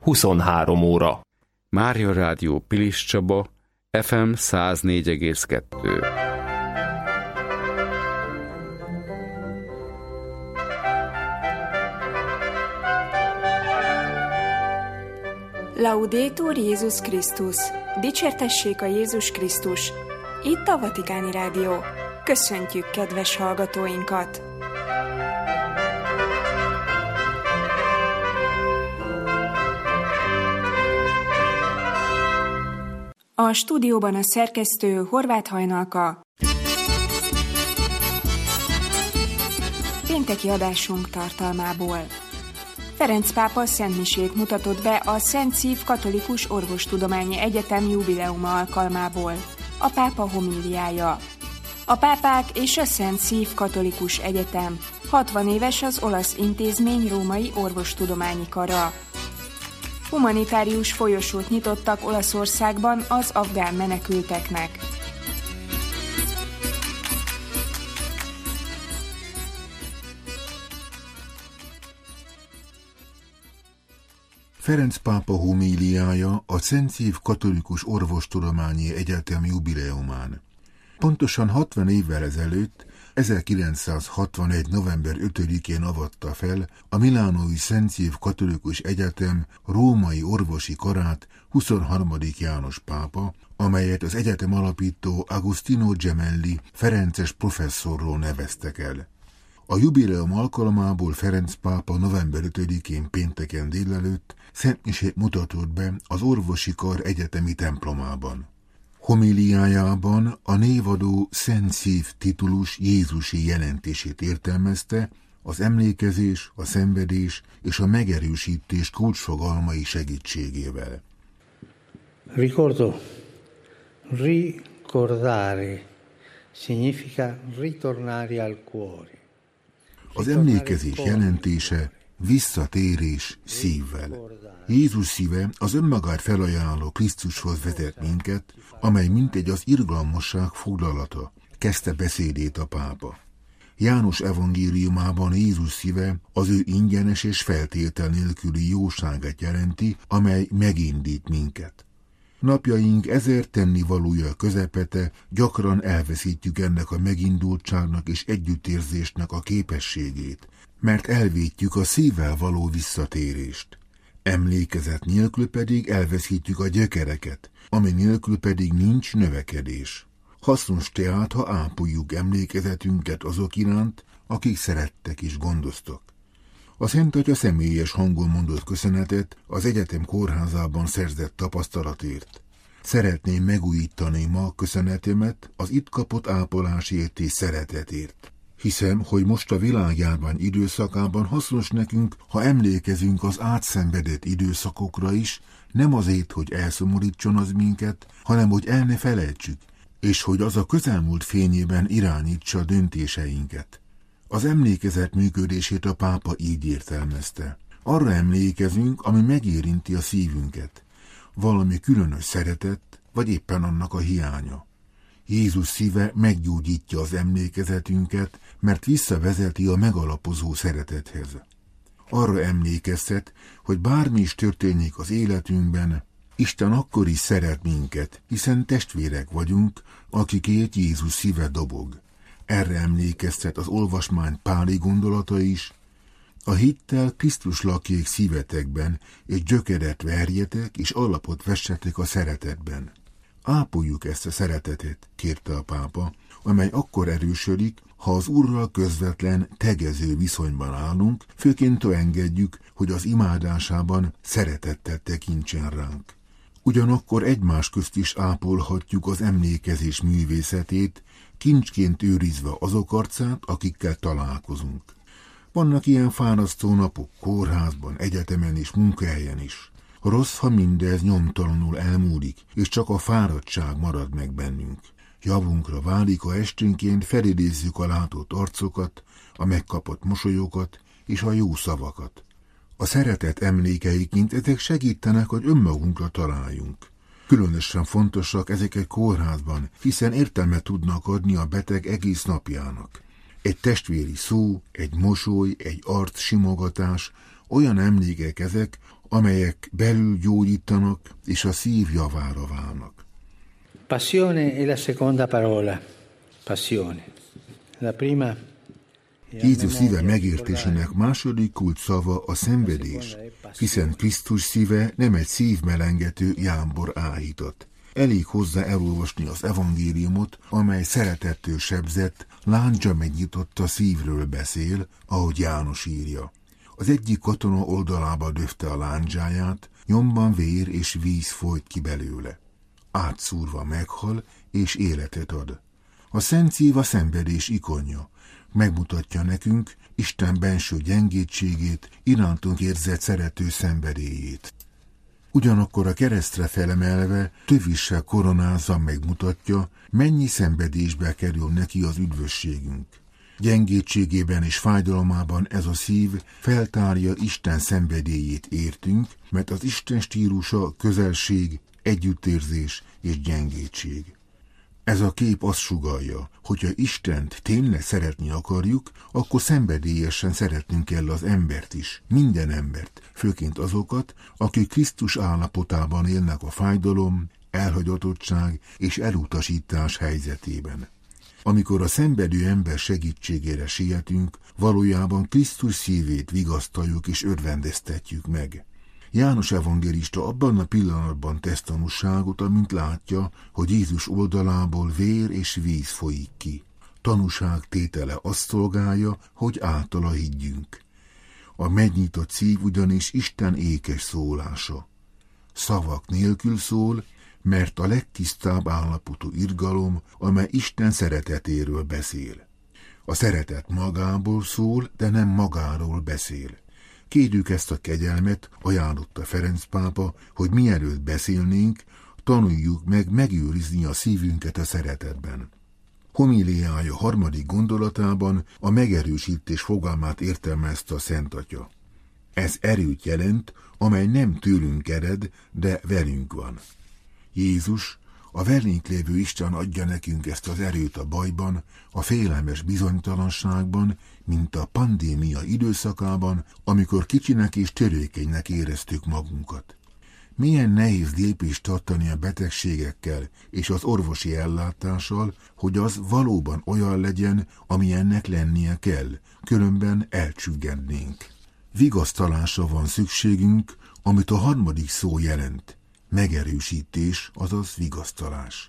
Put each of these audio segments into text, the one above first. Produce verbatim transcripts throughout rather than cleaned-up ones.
huszonhárom óra. Mária Rádió Pilis Csaba, ef em száz négy egész kettő. Laudetur Jézus Krisztus! Dicsértessék a Jézus Krisztus! Itt a Vatikáni Rádió. Köszöntjük kedves hallgatóinkat! A stúdióban a szerkesztő Horváth Hajnalka. Pénteki adásunk tartalmából. Ferenc pápa szentmisét mutatott be a Szent Szív Katolikus Orvostudományi Egyetem jubileuma alkalmából. A pápa homíliája. A pápák és a Szent Szív Katolikus Egyetem. hatvan éves az olasz intézmény római orvostudományi kara. Humanitárius folyosót nyitottak Olaszországban az afgán menekülteknek. Ferenc pápa homíliája a Szent Szív Katolikus Orvostudományi Egyetem jubileumán. Pontosan hatvan évvel ezelőtt, ezerkilencszázhatvanegy. november ötödikén avatta fel a milánói Szent Szív Katolikus Egyetem római orvosi karát huszonharmadik János pápa, amelyet az egyetem alapító Agostino Gemelli ferences professzorról neveztek el. A jubileum alkalmából Ferenc pápa november ötödikén pénteken délelőtt szentmisét mutatott be az orvosi kar egyetemi templomában. Homíliájában a névadó Szent Szív titulus jézusi jelentését értelmezte, az emlékezés, a szenvedés és a megerősítés kulcsfogalmai segítségével. Ricordo, ricordare significa ritornare al cuore. Az emlékezés jelentése visszatérés szívvel. Jézus szíve az önmagát felajánló Krisztushoz vezet minket, amely mintegy az irgalmasság foglalata, kezdte beszédét a pápa. János evangéliumában Jézus szíve az ő ingyenes és feltétel nélküli jóságát jelenti, amely megindít minket. Napjaink ezért tennivalója közepete gyakran elveszítjük ennek a megindultságnak és együttérzésnek a képességét, mert elvétjük a szívvel való visszatérést. Emlékezet nélkül pedig elveszítjük a gyökereket, ami nélkül pedig nincs növekedés. Hasznos tehát, ha ápoljuk emlékezetünket azok iránt, akik szerettek és gondoztak. A Szent Atya személyes hangon mondott köszönetet az egyetem kórházában szerzett tapasztalatért. Szeretném megújítani ma köszönetemet az itt kapott ápolásért és szeretetért. Hiszem, hogy most a világjárvány időszakában hasznos nekünk, ha emlékezünk az átszenvedett időszakokra is, nem azért, hogy elszomorítson az minket, hanem hogy el ne felejtsük, és hogy az a közelmúlt fényében irányítsa a döntéseinket. Az emlékezet működését a pápa így értelmezte. Arra emlékezünk, ami megérinti a szívünket, valami különös szeretet, vagy éppen annak a hiánya. Jézus szíve meggyógyítja az emlékezetünket, mert visszavezeti a megalapozó szeretethez. Arra emlékeztet, hogy bármi is történik az életünkben, Isten akkor is szeret minket, hiszen testvérek vagyunk, akikért Jézus szíve dobog. Erre emlékeztet az olvasmány páli gondolata is. A hittel Krisztus lakjék szívetekben, és gyökeret verjetek, és alapot vessetek a szeretetben. Ápoljuk ezt a szeretetet, kérte a pápa, amely akkor erősödik, ha az Úrral közvetlen, tegező viszonyban állunk, főként engedjük, hogy az imádásában szeretettel tekintsen ránk. Ugyanakkor egymás közt is ápolhatjuk az emlékezés művészetét, kincsként őrizve azok arcát, akikkel találkozunk. Vannak ilyen fárasztó napok kórházban, egyetemen és munkahelyen is. Rossz, ha mindez nyomtalanul elmúlik, és csak a fáradtság marad meg bennünk. Javunkra válik, ha esténként felidézzük a látott arcokat, a megkapott mosolyokat és a jó szavakat. A szeretet emlékeiként ezek segítenek, hogy önmagunkra találjunk. Különösen fontosak ezek egy kórházban, hiszen értelmet tudnak adni a beteg egész napjának. Egy testvéri szó, egy mosoly, egy arc simogatás, olyan emlékek ezek, amelyek belül gyógyítanak és a szív javára válnak. Passione è la seconda parola. Passione. La prima. Jézus szíve megértésének második kulcs szava a szenvedés, hiszen Krisztus szíve nem egy szívmelengető jámbor áhított. Elég hozzá elolvasni az evangéliumot, amely szeretettől sebzett, láncsa megnyitotta szívről beszél, ahogy János írja. Az egyik katona oldalába döfte a láncsáját, nyomban vér és víz folyt ki belőle. Átszúrva meghal és életet ad. A szent szív a szenvedés ikonja. Megmutatja nekünk Isten benső gyengétségét, irántunk érzett szerető szenvedélyét. Ugyanakkor a keresztre felemelve tövissel koronázza megmutatja, mennyi szenvedésbe kerül neki az üdvösségünk. Gyengétségében és fájdalomában ez a szív feltárja Isten szenvedélyét értünk, mert az Isten stílusa közelség, együttérzés és gyengétség. Ez a kép azt sugallja, hogyha Istent tényleg szeretni akarjuk, akkor szenvedélyesen szeretnünk kell az embert is, minden embert, főként azokat, akik Krisztus állapotában élnek a fájdalom, elhagyatottság és elutasítás helyzetében. Amikor a szenvedő ember segítségére sietünk, valójában Krisztus szívét vigasztaljuk és örvendeztetjük meg. János evangélista abban a pillanatban tesz tanúságot, amint látja, hogy Jézus oldalából vér és víz folyik ki. Tanúság tétele azt szolgálja, hogy általa higgyünk. A megnyitott szív ugyanis Isten ékes szólása. Szavak nélkül szól, mert a legtisztább állapotú irgalom, amely Isten szeretetéről beszél. A szeretet magából szól, de nem magáról beszél. Kérjük ezt a kegyelmet, ajánlotta Ferenc pápa, hogy mielőtt beszélnénk, tanuljuk meg megőrizni a szívünket a szeretetben. Homiliája harmadik gondolatában a megerősítés fogalmát értelmezte a Szent Atya. Ez erőt jelent, amely nem tőlünk ered, de velünk van. Jézus, a velünk lévő Isten adja nekünk ezt az erőt a bajban, a félelmes bizonytalanságban, mint a pandémia időszakában, amikor kicsinek és törékenynek éreztük magunkat. Milyen nehéz lépést tartani a betegségekkel és az orvosi ellátással, hogy az valóban olyan legyen, amilyennek lennie kell, különben elcsüggednénk. Vigasztalásra van szükségünk, amit a harmadik szó jelent. Megerősítés, azaz vigasztalás.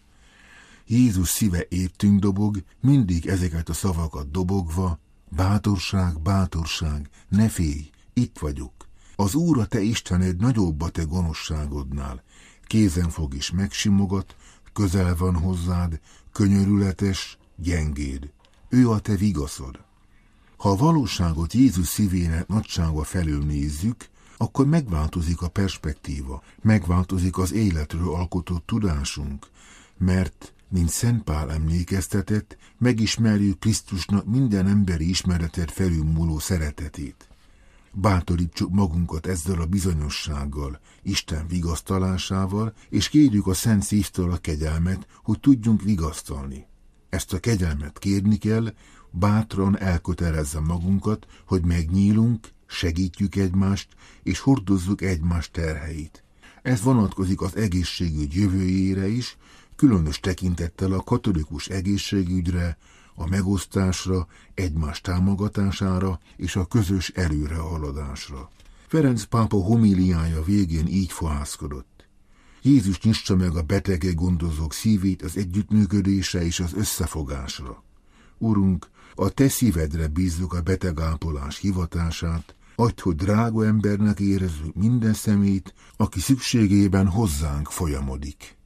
Jézus szíve értünk dobog, mindig ezeket a szavakat dobogva, bátorság, bátorság, ne félj, itt vagyok. Az Úr a te Istened nagyobb a te gonoszságodnál. Kézen fog és megsimogat, közel van hozzád, könyörületes, gyengéd. Ő a te vigaszod. Ha a valóságot Jézus szívének nagysága felől nézzük, akkor megváltozik a perspektíva, megváltozik az életről alkotott tudásunk, mert, mint Szent Pál emlékeztetett, megismerjük Krisztusnak minden emberi ismeretet felülmúló szeretetét. Bátorítsuk magunkat ezzel a bizonyossággal, Isten vigasztalásával, és kérjük a Szent Szívtől a kegyelmet, hogy tudjunk vigasztalni. Ezt a kegyelmet kérni kell, bátran elkötelezze magunkat, hogy megnyílunk, segítjük egymást, és hordozzuk egymás terheit. Ez vonatkozik az egészségügy jövőjére is, különös tekintettel a katolikus egészségügyre, a megosztásra, egymás támogatására és a közös előrehaladásra. Ferenc pápa homíliája végén így fohászkodott. Jézus nyissa meg a betegek gondozók szívét az együttműködésre és az összefogásra. Urunk, a te szívedre bízzuk a betegápolás hivatását, add, hogy drága embernek érezzük minden szemét, aki szükségében hozzánk folyamodik.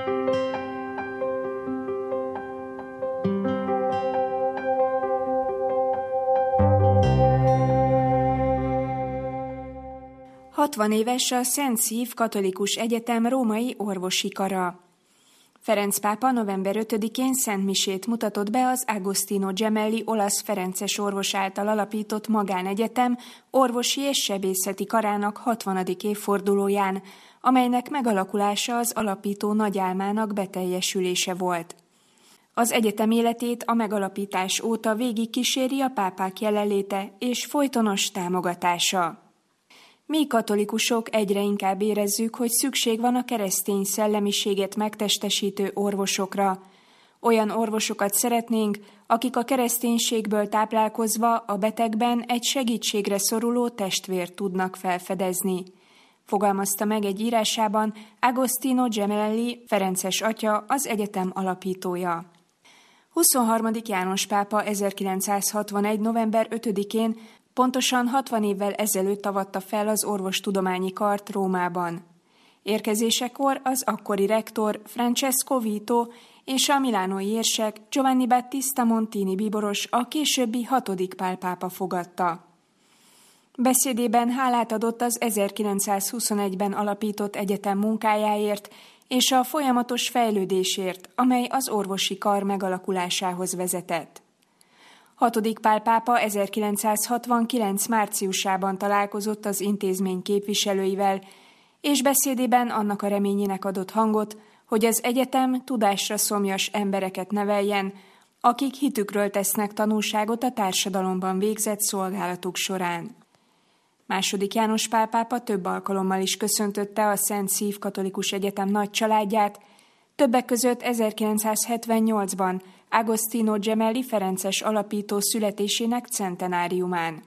hatvan éves a Szent Szív Katolikus Egyetem római orvosi kara. Ferenc pápa november ötödikén szentmisét mutatott be az Agostino Gemelli olasz ferences orvos által alapított magánegyetem orvosi és sebészeti karának hatvanadik évfordulóján, amelynek megalakulása az alapító nagyálmának beteljesülése volt. Az egyetem életét a megalapítás óta végig kíséri a pápák jelenléte és folytonos támogatása. Mi katolikusok egyre inkább érezzük, hogy szükség van a keresztény szellemiséget megtestesítő orvosokra. Olyan orvosokat szeretnénk, akik a kereszténységből táplálkozva a betegben egy segítségre szoruló testvért tudnak felfedezni. Fogalmazta meg egy írásában Agostino Gemelli, ferences atya, az egyetem alapítója. huszonharmadik János pápa ezerkilencszázhatvanegy. november ötödikén, pontosan hatvan évvel ezelőtt avatta fel az orvostudományi kart Rómában. Érkezésekor az akkori rektor Francesco Vito és a milánói érsek Giovanni Battista Montini bíboros a későbbi hatodik Pál pápa fogadta. Beszédében hálát adott az ezerkilencszázhuszonegyben alapított egyetem munkájáért és a folyamatos fejlődésért, amely az orvosi kar megalakulásához vezetett. hatodik Pál pápa ezerkilencszázhatvankilenc. márciusában találkozott az intézmény képviselőivel, és beszédében annak a reményének adott hangot, hogy az egyetem tudásra szomjas embereket neveljen, akik hitükről tesznek tanúságot a társadalomban végzett szolgálatuk során. Második János Pál pápa több alkalommal is köszöntötte a Szent Szív Katolikus Egyetem nagy családját, többek között ezerkilencszázhetvennyolcban Agostino Gemelli ferences alapító születésének centenáriumán.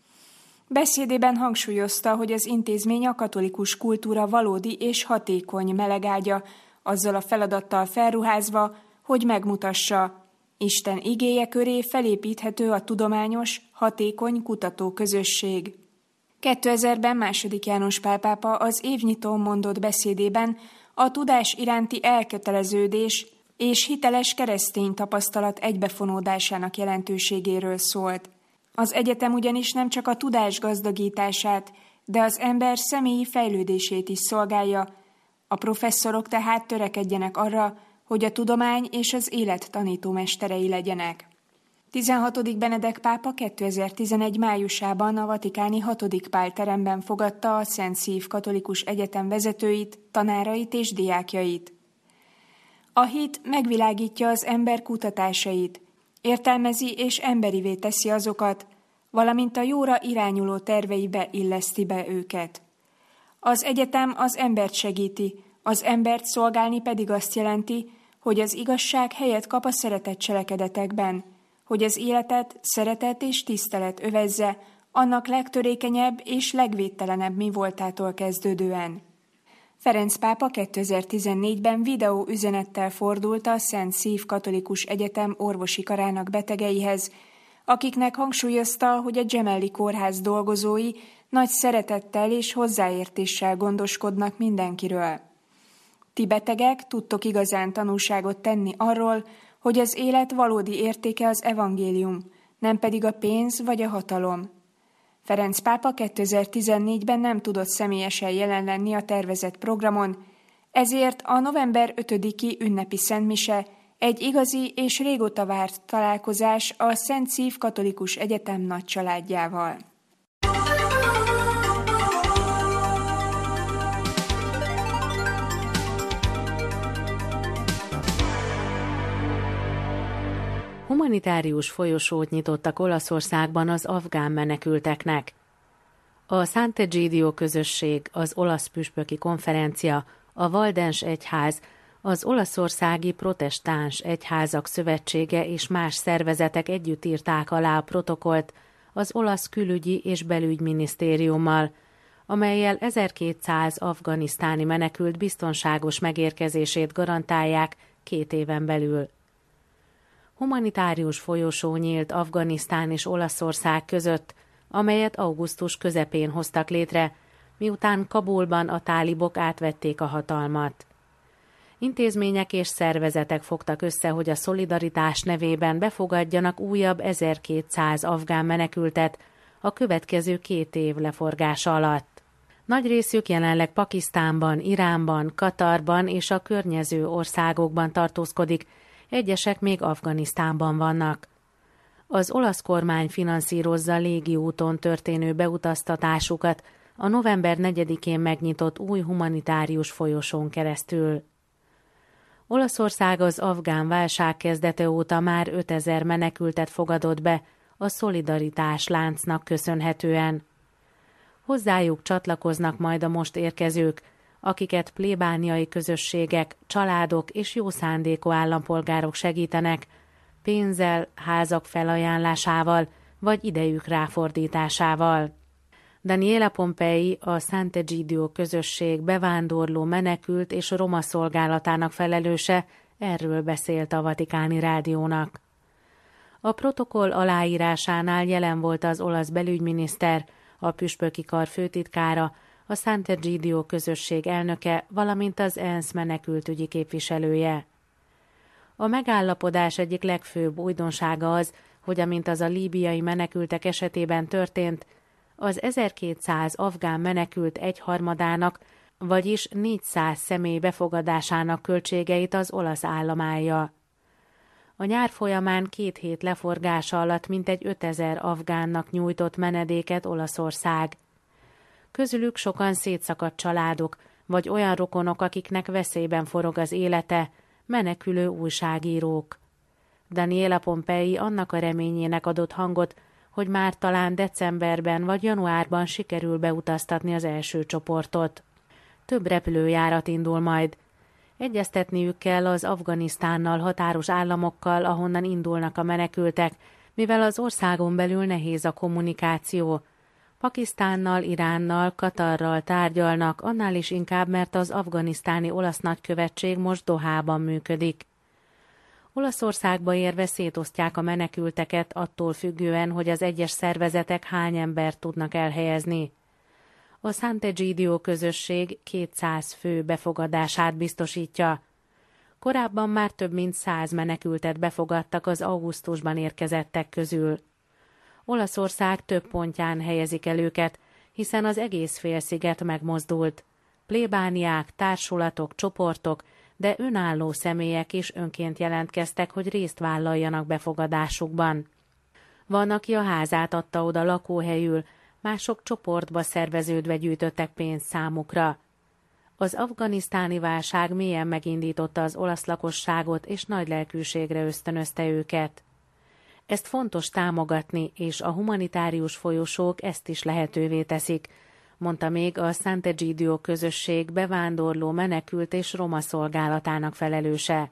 Beszédében hangsúlyozta, hogy az intézmény a katolikus kultúra valódi és hatékony melegágya, azzal a feladattal felruházva, hogy megmutassa, Isten igéje köré felépíthető a tudományos, hatékony kutatóközösség. kétezerben második János Pál pápa az évnyitón mondott beszédében a tudás iránti elköteleződés és hiteles keresztény tapasztalat egybefonódásának jelentőségéről szólt. Az egyetem ugyanis nem csak a tudás gazdagítását, de az ember személyi fejlődését is szolgálja, a professzorok tehát törekedjenek arra, hogy a tudomány és az élet tanítómesterei legyenek. tizenhatodik Benedek pápa kétezer-tizenegy. májusában a vatikáni hatodik Pál teremben fogadta a Szent Szív Katolikus Egyetem vezetőit, tanárait és diákjait. A hit megvilágítja az ember kutatásait, értelmezi és emberivé teszi azokat, valamint a jóra irányuló terveibe illeszti be őket. Az egyetem az embert segíti, az embert szolgálni pedig azt jelenti, hogy az igazság helyet kap a szeretett cselekedetekben, hogy az életet szeretet és tisztelet övezze, annak legtörékenyebb és legvédtelenebb mi voltától kezdődően. Ferenc pápa kétezer-tizennégyben videó üzenettel fordult a Szent Szív Katolikus Egyetem orvosi karának betegeihez, akiknek hangsúlyozta, hogy a Gemelli kórház dolgozói nagy szeretettel és hozzáértéssel gondoskodnak mindenkiről. Ti betegek tudtok igazán tanúságot tenni arról, hogy az élet valódi értéke az evangélium, nem pedig a pénz vagy a hatalom. Ferenc pápa kétezer-tizennégyben nem tudott személyesen jelen lenni a tervezett programon, ezért a november ötödiki ünnepi szentmise egy igazi és régóta várt találkozás a Szent Szív Katolikus Egyetem nagy családjával. Humanitárius folyosót nyitottak Olaszországban az afgán menekülteknek. A Sant'Egidio közösség, az olasz püspöki konferencia, a Valdens egyház, az olaszországi protestáns egyházak szövetsége és más szervezetek együtt írták alá a protokollt az olasz külügyi és belügyminisztériummal, amellyel ezerkétszáz afganisztáni menekült biztonságos megérkezését garantálják két éven belül. Humanitárius folyosó nyílt Afganisztán és Olaszország között, amelyet augusztus közepén hoztak létre, miután Kabulban a tálibok átvették a hatalmat. Intézmények és szervezetek fogtak össze, hogy a szolidaritás nevében befogadjanak újabb ezerkétszáz afgán menekültet a következő két év leforgása alatt. Nagy részük jelenleg Pakisztánban, Iránban, Katarban és a környező országokban tartózkodik, egyesek még Afganisztánban vannak. Az olasz kormány finanszírozza légiúton történő beutaztatásukat a november negyedikén megnyitott új humanitárius folyosón keresztül. Olaszország az afgán válság kezdete óta már ötezer menekültet fogadott be a szolidaritás láncnak köszönhetően. Hozzájuk csatlakoznak majd a most érkezők, akiket plébániai közösségek, családok és jó szándékú állampolgárok segítenek, pénzzel, házak felajánlásával vagy idejük ráfordításával. Daniela Pompei, a Sant'Egidio közösség bevándorló, menekült és roma szolgálatának felelőse, erről beszélt a Vatikáni Rádiónak. A protokoll aláírásánál jelen volt az olasz belügyminiszter, a püspöki kar főtitkára, a Sant'Egidio közösség elnöke, valamint az ENSZ menekültügyi képviselője. A megállapodás egyik legfőbb újdonsága az, hogy amint az a líbiai menekültek esetében történt, az ezerkétszáz afgán menekült egyharmadának, vagyis négyszáz személy befogadásának költségeit az olasz állam állja. A nyár folyamán két hét leforgása alatt mintegy ötezer afgánnak nyújtott menedéket Olaszország. Közülük sokan szétszakadt családok, vagy olyan rokonok, akiknek veszélyben forog az élete, menekülő újságírók. Daniela Pompei annak a reményének adott hangot, hogy már talán decemberben vagy januárban sikerül beutaztatni az első csoportot. Több repülőjárat indul majd. Egyeztetniük kell az Afganisztánnal határos államokkal, ahonnan indulnak a menekültek, mivel az országon belül nehéz a kommunikáció. Pakisztánnal, Iránnal, Katarral tárgyalnak, annál is inkább, mert az afganisztáni olasz nagykövetség most Dohában működik. Olaszországba érve szétosztják a menekülteket attól függően, hogy az egyes szervezetek hány embert tudnak elhelyezni. A Sant'Egidio közösség kétszáz fő befogadását biztosítja. Korábban már több mint száz menekültet befogadtak az augusztusban érkezettek közül. Olaszország több pontján helyezik el őket, hiszen az egész félsziget megmozdult. Plébániák, társulatok, csoportok, de önálló személyek is önként jelentkeztek, hogy részt vállaljanak befogadásukban. Van, aki a házát adta oda lakóhelyül, mások csoportba szerveződve gyűjtöttek pénzt számukra. Az afganisztáni válság mélyen megindította az olasz lakosságot, és nagy lelkűségre ösztönözte őket. Ezt fontos támogatni, és a humanitárius folyosók ezt is lehetővé teszik, mondta még a Sant'Egidio közösség bevándorló, menekült és roma szolgálatának felelőse.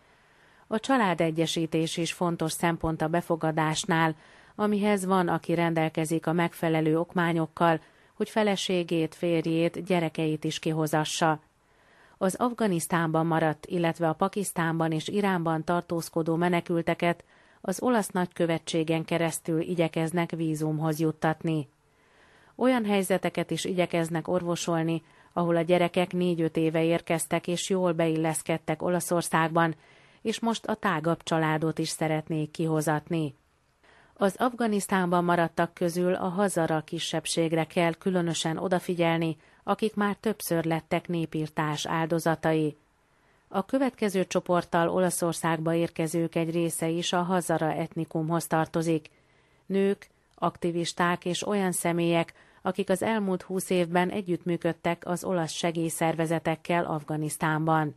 A családegyesítés is fontos szempont a befogadásnál, amihez van, aki rendelkezik a megfelelő okmányokkal, hogy feleségét, férjét, gyerekeit is kihozassa. Az Afganisztánban maradt, illetve a Pakisztánban és Iránban tartózkodó menekülteket az olasz nagykövetségen keresztül igyekeznek vízumhoz juttatni. Olyan helyzeteket is igyekeznek orvosolni, ahol a gyerekek négy-öt éve érkeztek és jól beilleszkedtek Olaszországban, és most a tágabb családot is szeretnék kihozatni. Az Afganisztánban maradtak közül a hazara kisebbségre kell különösen odafigyelni, akik már többször lettek népirtás áldozatai. A következő csoporttal Olaszországba érkezők egy része is a hazara etnikumhoz tartozik. Nők, aktivisták és olyan személyek, akik az elmúlt húsz évben együttműködtek az olasz segélyszervezetekkel Afganisztánban.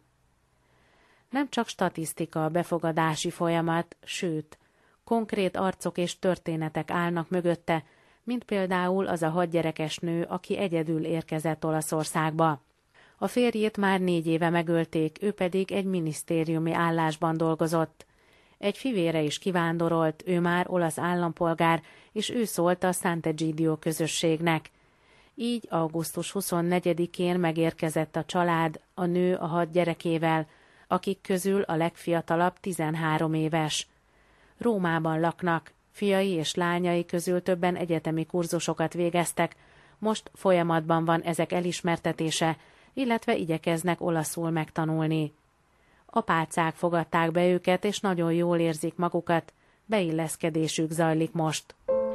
Nem csak statisztika a befogadási folyamat, sőt, konkrét arcok és történetek állnak mögötte, mint például az a hatgyerekes nő, aki egyedül érkezett Olaszországba. A férjét már négy éve megölték, ő pedig egy minisztériumi állásban dolgozott. Egy fivére is kivándorolt, ő már olasz állampolgár, és ő szólt a Sant'Egidio közösségnek. Így augusztus huszonnegyedikén megérkezett a család, a nő a hat gyerekével, akik közül a legfiatalabb tizenhárom éves. Rómában laknak, fiai és lányai közül többen egyetemi kurzusokat végeztek, most folyamatban van ezek elismertetése, illetve igyekeznek olaszul megtanulni. Apácák fogadták be őket, és nagyon jól érzik magukat, beilleszkedésük zajlik most.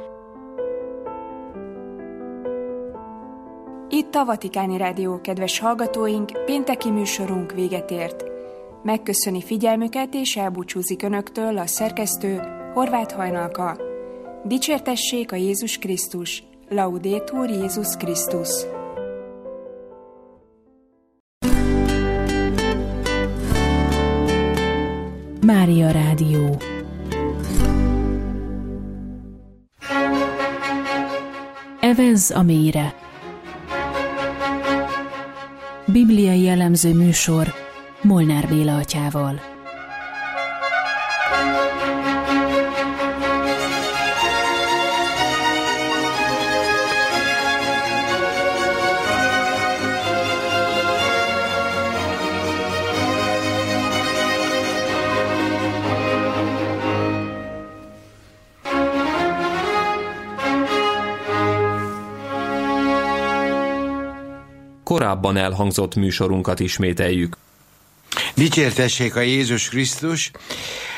Itt a Vatikáni Rádió, kedves hallgatóink, pénteki műsorunk véget ért. Megköszöni figyelmüket és elbúcsúzik önöktől a szerkesztő, Horváth Hajnalka. Dicsértessék a Jézus Krisztus! Laudetur Jézus Krisztus! Mária Rádió. Evezz a mélyre. Bibliai elemző műsor Molnár Béla atyával. Korábban elhangzott műsorunkat ismételjük. Dicsértessék a Jézus Krisztus!